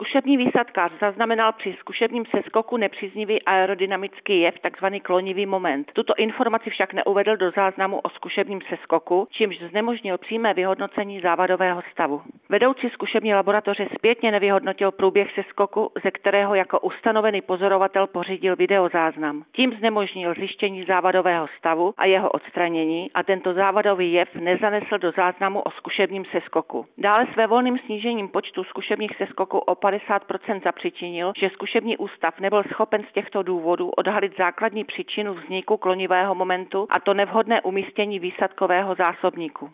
Zkušební výsadkář zaznamenal při zkušebním seskoku nepříznivý aerodynamický jev, takzvaný klonivý moment. Tuto informaci však neuvedl do záznamu o zkušebním seskoku, čímž znemožnil přímé vyhodnocení závadového stavu. Vedoucí zkušební laboratoře zpětně nevyhodnotil průběh seskoku, ze kterého jako ustanovený pozorovatel pořídil videozáznam. Tím znemožnil zjištění závadového stavu a jeho odstranění a tento závadový jev nezanesl do záznamu o zkušebním seskoku. Dále svévolným snížením počtu zkušebních seskoků o 50% zapříčinil, že zkušební ústav nebyl schopen z těchto důvodů odhalit základní příčinu vzniku klonivého momentu, a to nevhodné umístění výsadkového zásobníku.